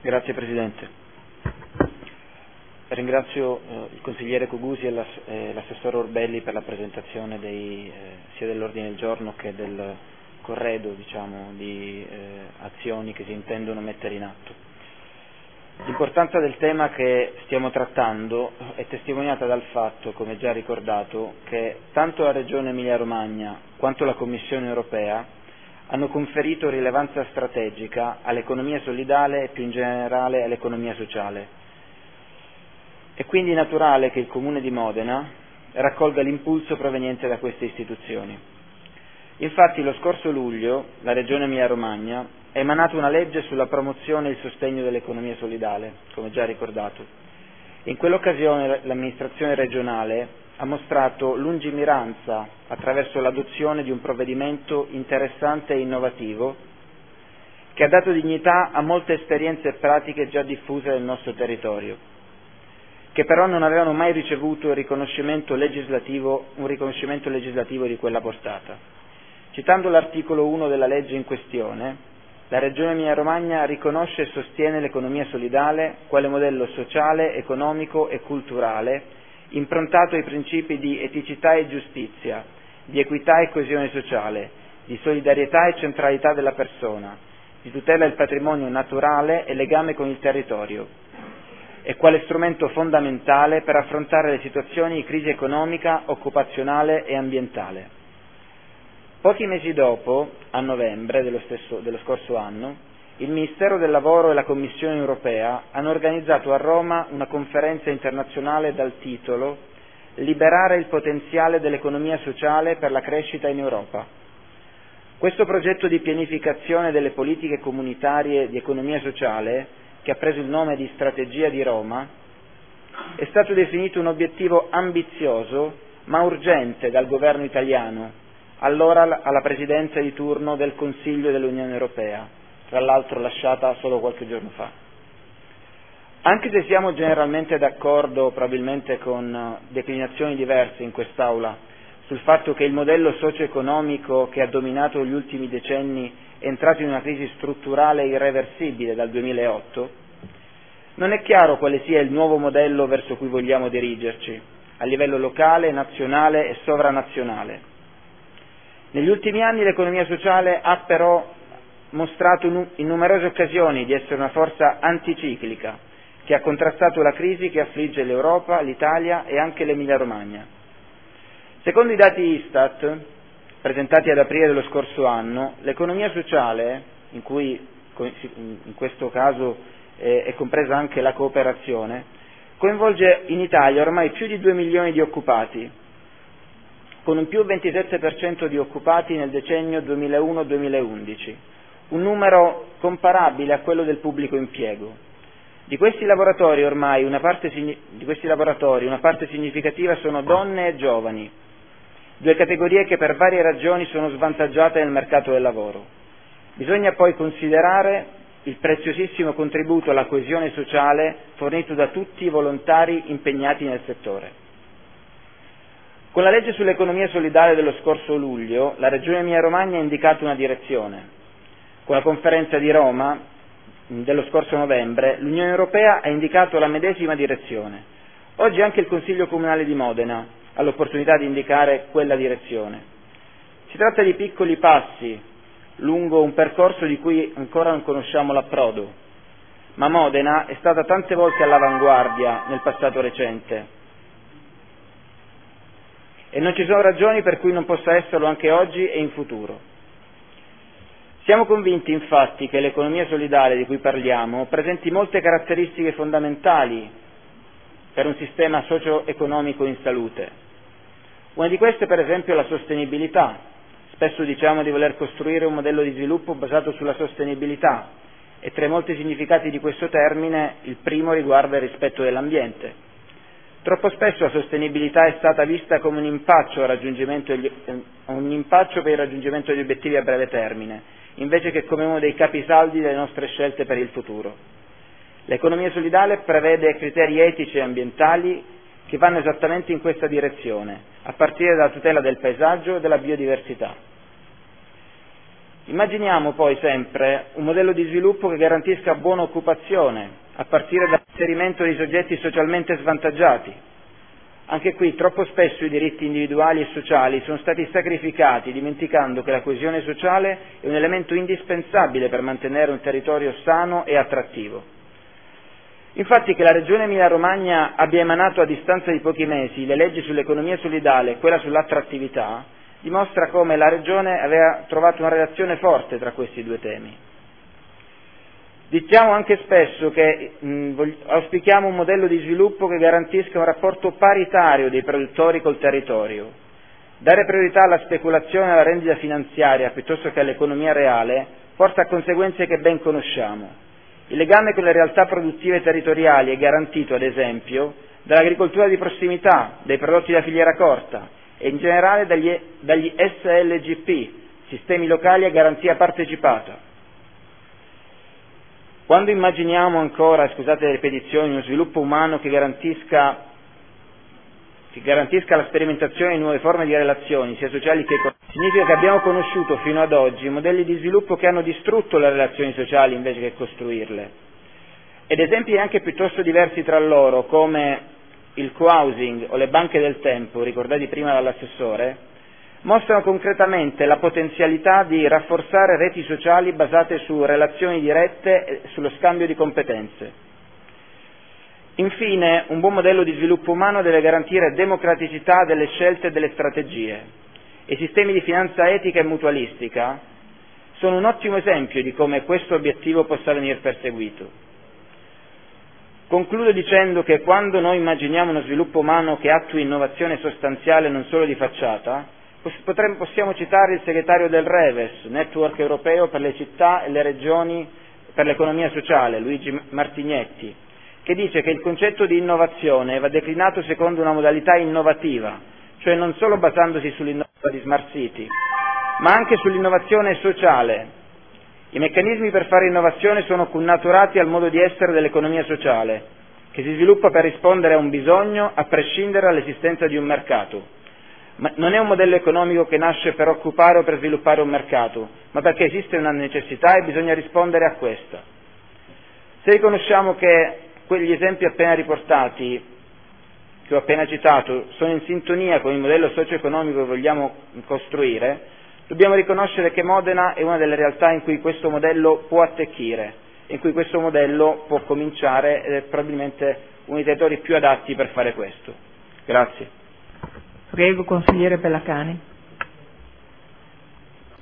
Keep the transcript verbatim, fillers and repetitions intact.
Grazie Presidente. Ringrazio eh, il consigliere Cogusi e l'ass- eh, l'assessore Orbelli per la presentazione dei, eh, sia dell'ordine del giorno che del corredo, diciamo, di eh, azioni che si intendono mettere in atto. L'importanza del tema che stiamo trattando è testimoniata dal fatto, come già ricordato, che tanto la Regione Emilia-Romagna quanto la Commissione europea hanno conferito rilevanza strategica all'economia solidale e più in generale all'economia sociale. È quindi naturale che il Comune di Modena raccolga l'impulso proveniente da queste istituzioni. Infatti lo scorso luglio la Regione Emilia-Romagna ha emanato una legge sulla promozione e il sostegno dell'economia solidale, come già ricordato. In quell'occasione l'amministrazione regionale ha mostrato lungimiranza attraverso l'adozione di un provvedimento interessante e innovativo che ha dato dignità a molte esperienze pratiche già diffuse nel nostro territorio, che però non avevano mai ricevuto il riconoscimento legislativo, un riconoscimento legislativo di quella portata. Citando l'articolo uno della legge in questione, la Regione Emilia-Romagna riconosce e sostiene l'economia solidale quale modello sociale, economico e culturale improntato ai principi di eticità e giustizia, di equità e coesione sociale, di solidarietà e centralità della persona, di tutela del patrimonio naturale e legame con il territorio, e quale strumento fondamentale per affrontare le situazioni di crisi economica, occupazionale e ambientale. Pochi mesi dopo, a novembre dello, stesso, dello scorso anno, il Ministero del Lavoro e la Commissione europea hanno organizzato a Roma una conferenza internazionale dal titolo Liberare il potenziale dell'economia sociale per la crescita in Europa. Questo progetto di pianificazione delle politiche comunitarie di economia sociale, che ha preso il nome di Strategia di Roma, è stato definito un obiettivo ambizioso ma urgente dal governo italiano, allora alla presidenza di turno del Consiglio dell'Unione Europea, tra l'altro lasciata solo qualche giorno fa. Anche se siamo generalmente d'accordo, probabilmente con declinazioni diverse in quest'Aula, sul fatto che il modello socio-economico che ha dominato gli ultimi decenni è entrato in una crisi strutturale irreversibile dal duemilaotto, non è chiaro quale sia il nuovo modello verso cui vogliamo dirigerci, a livello locale, nazionale e sovranazionale. Negli ultimi anni l'economia sociale ha però mostrato in numerose occasioni di essere una forza anticiclica che ha contrastato la crisi che affligge l'Europa, l'Italia e anche l'Emilia-Romagna. Secondo i dati Istat, presentati ad aprile dello scorso anno, l'economia sociale, in cui in questo caso è compresa anche la cooperazione, coinvolge in Italia ormai più di due milioni di occupati, con un più ventisette per cento di occupati nel decennio duemilauno duemilaundici, un numero comparabile a quello del pubblico impiego. Di questi lavoratori ormai una parte, di questi lavoratori una parte significativa sono donne e giovani, due categorie che per varie ragioni sono svantaggiate nel mercato del lavoro. Bisogna poi considerare il preziosissimo contributo alla coesione sociale fornito da tutti i volontari impegnati nel settore. Con la legge sull'economia solidale dello scorso luglio, la Regione Emilia-Romagna ha indicato una direzione. Con la conferenza di Roma dello scorso novembre, l'Unione Europea ha indicato la medesima direzione. Oggi anche il Consiglio Comunale di Modena ha l'opportunità di indicare quella direzione. Si tratta di piccoli passi lungo un percorso di cui ancora non conosciamo l'approdo, ma Modena è stata tante volte all'avanguardia nel passato recente e non ci sono ragioni per cui non possa esserlo anche oggi e in futuro. Siamo convinti infatti che l'economia solidale di cui parliamo presenti molte caratteristiche fondamentali per un sistema socio-economico in salute. Una di queste per esempio è la sostenibilità. Spesso diciamo di voler costruire un modello di sviluppo basato sulla sostenibilità e tra i molti significati di questo termine il primo riguarda il rispetto dell'ambiente. Troppo spesso la sostenibilità è stata vista come un impaccio, al raggiungimento degli, un impaccio per il raggiungimento degli obiettivi a breve termine, invece che come uno dei capisaldi delle nostre scelte per il futuro. L'economia solidale prevede criteri etici e ambientali che vanno esattamente in questa direzione, a partire dalla tutela del paesaggio e della biodiversità. Immaginiamo poi sempre un modello di sviluppo che garantisca buona occupazione, a partire dall'inserimento dei soggetti socialmente svantaggiati. Anche qui troppo spesso i diritti individuali e sociali sono stati sacrificati, dimenticando che la coesione sociale è un elemento indispensabile per mantenere un territorio sano e attrattivo. Infatti che la Regione Emilia-Romagna abbia emanato a distanza di pochi mesi le leggi sull'economia solidale e quella sull'attrattività dimostra come la Regione aveva trovato una relazione forte tra questi due temi. Diciamo anche spesso che mh, auspichiamo un modello di sviluppo che garantisca un rapporto paritario dei produttori col territorio. Dare priorità alla speculazione e alla rendita finanziaria piuttosto che all'economia reale porta a conseguenze che ben conosciamo. Il legame con le realtà produttive territoriali è garantito, ad esempio, dall'agricoltura di prossimità, dai prodotti da filiera corta e in generale dagli, dagli S L G P, sistemi locali a garanzia partecipata. Quando immaginiamo ancora, scusate le ripetizioni, uno sviluppo umano che garantisca, che garantisca la sperimentazione di nuove forme di relazioni, sia sociali che economiche, significa che abbiamo conosciuto fino ad oggi modelli di sviluppo che hanno distrutto le relazioni sociali invece che costruirle. Ed esempi anche piuttosto diversi tra loro, come il co-housing o le banche del tempo, ricordati prima dall'assessore, mostrano concretamente la potenzialità di rafforzare reti sociali basate su relazioni dirette e sullo scambio di competenze. Infine, un buon modello di sviluppo umano deve garantire democraticità delle scelte e delle strategie. I sistemi di finanza etica e mutualistica sono un ottimo esempio di come questo obiettivo possa venire perseguito. Concludo dicendo che quando noi immaginiamo uno sviluppo umano che attui innovazione sostanziale non solo di facciata, potremmo, possiamo citare il segretario del REVES, Network Europeo per le città e le regioni per l'economia sociale, Luigi Martignetti, che dice che il concetto di innovazione va declinato secondo una modalità innovativa, cioè non solo basandosi sull'innovazione di Smart City, ma anche sull'innovazione sociale. I meccanismi per fare innovazione sono connaturati al modo di essere dell'economia sociale, che si sviluppa per rispondere a un bisogno a prescindere dall'esistenza di un mercato. Ma non è un modello economico che nasce per occupare o per sviluppare un mercato, ma perché esiste una necessità e bisogna rispondere a questa. Se riconosciamo che quegli esempi appena riportati, che ho appena citato, sono in sintonia con il modello socio-economico che vogliamo costruire, dobbiamo riconoscere che Modena è una delle realtà in cui questo modello può attecchire, in cui questo modello può cominciare ed è probabilmente uno dei territori più adatti per fare questo. Grazie. Prego, consigliere Pellacani.